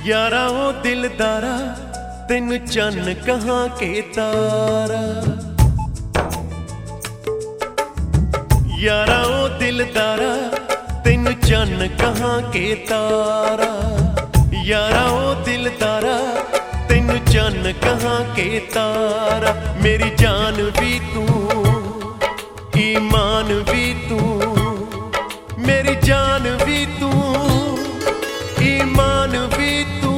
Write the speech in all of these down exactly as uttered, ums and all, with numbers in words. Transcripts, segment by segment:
यारा ओ दिलदारा तेन चन्न कहाँ के तारा। यारा ओ दिलदारा तेन चन्न कहाँ के तारा। यारा ओ दिलदारा तेन चन्न कहाँ के तारा। मेरी जान भी तू ईमान भी तू, मेरी जान भी तू ईमान भी तू।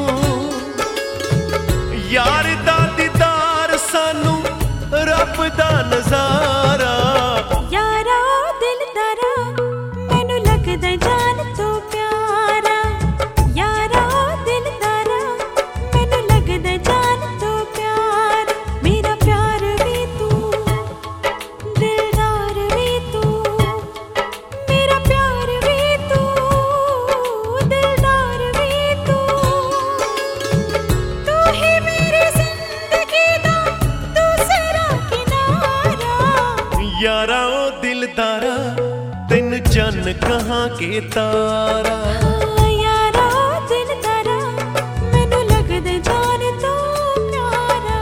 यार दा दीदार सानू रब दा नजारा। यारा दिलदारा मैनू लगदा जान तो प्यारा। यारा दिलदारा मैनू लगदा जान तो प्यारा। मेरा प्यार भी तू दिलदार भी तू, मेरा प्यार भी तू दिलदार भी तू। तू ही मेरी जिंदगी दा दूसरा किनारा। यारा ओ दिलदारा तेन चन्न कहाँ के तारा। यारा दिलदारा मैनू लगदा जान तो प्यारा।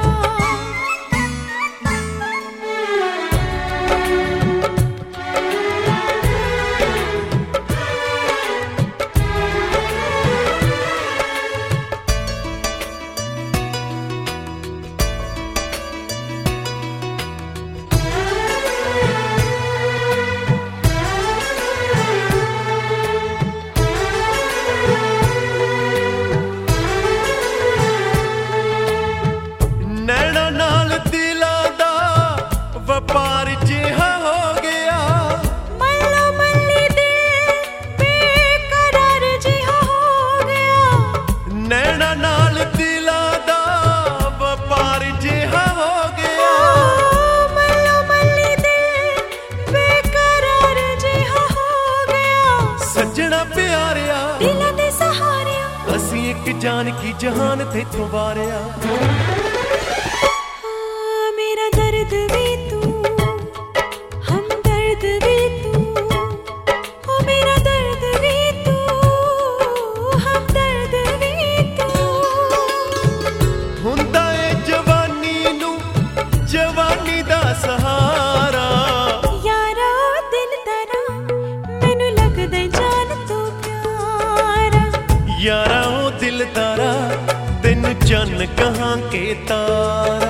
नैना नाल दिला दा वपार जिहा हो गया। मल्लो मल्ली दिल बेकरार जिहा हो गया। नैना नाल दिला दा वपार जिहा हो गया। मल्लो मल्ली दिल बेकरार जिहा हो गया। सजना प्यारिया दिलां दे सहारिया असी एक जान की जहान थे तो वारिया। मेरा दर्द भी तू हमदर्द भी तू। ओ मेरा दर्द भी तू हमदर्द भी तू। हुंदा ए जवानी नू जवानी दा सहारा। यारा दिलदारा मैनू लगदा जान तो प्यारा। यारा ओ दिलदारा तेन चन्न कहाँ के तारा।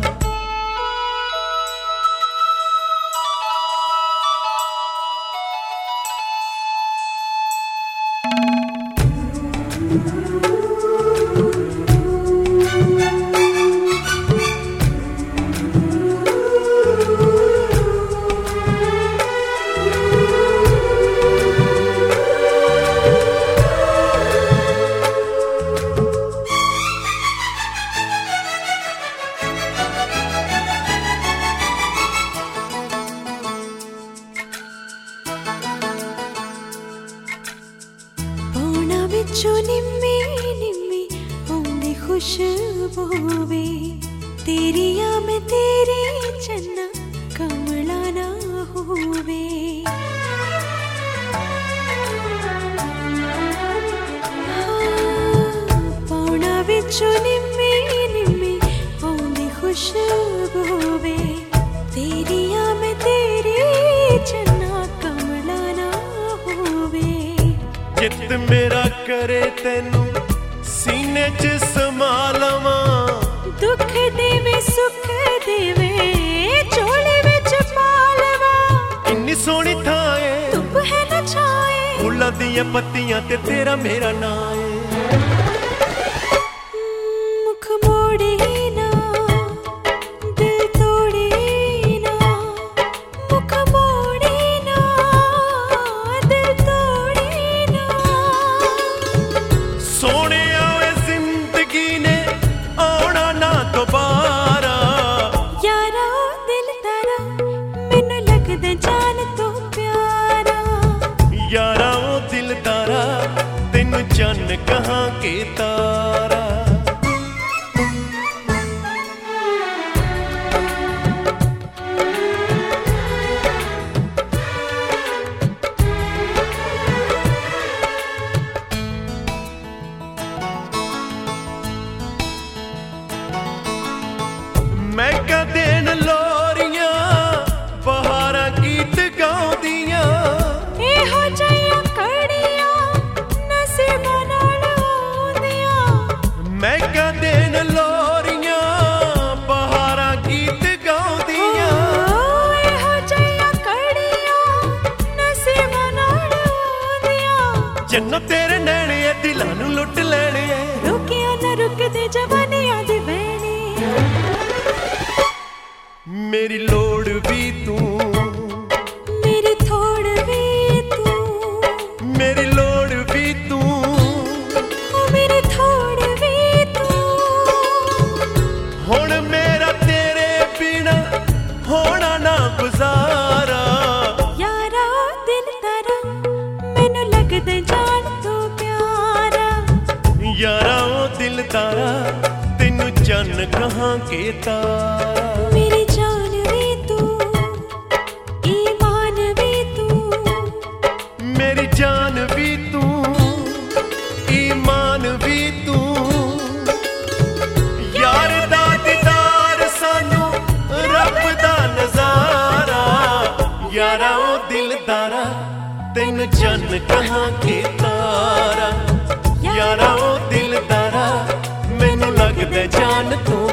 पौना विचों निम्मी निम्मी आउंदी खुशबू वे। तेरिया मैं तेरी चन्ना कमला ना होवे। पौना विचों निम्मी निम्मी आउंदी खुशबू वे। तेरिया मैं तेरी चन्ना कमला ना होवे। जित मेरा करे तेनू सीने च समा लवां। दुख देवे सुख देवे झोली विच पा लवां। इन्नी सोहनी थां ऐ धुप है न छाए फुल्लां दियां पत्तियां ते तेरा मेरा नां ऐ। मुख मोड़े ना दिल तोड़े ना। मुख मोड़े ना दिल तोड़े ना। सोने आवे जिंदगी ने आना ना दोबारा। यारा दिलदारा मैनू लगदा जान तो प्यारा। यारा ओ दिलदारा तेन चन्न कहाँ के तारा। मेरी लोड़ भी तू, मेरी थोड़ भी तू, मेरी लोड़ भी तू, ओ मेरी थोड़ भी तू। हुण मेरा तेरे बिना होना ना गुजारा। यारा दिल तारा मैनू लगदा जान तो प्यारा। यारा ओ दिल तारा तेनू चन्न कहाँ के तारा। मेरी जान भी तू, ईमान भी तू, मेरी जान भी तू, ईमान भी तू। यार दा दीदार सानू रब दा नजारा। यारा ओ दिलदारा तेनू चन्न कहाँ के तारा। यारा ओ दिलदारा मैनू लगदा जान तू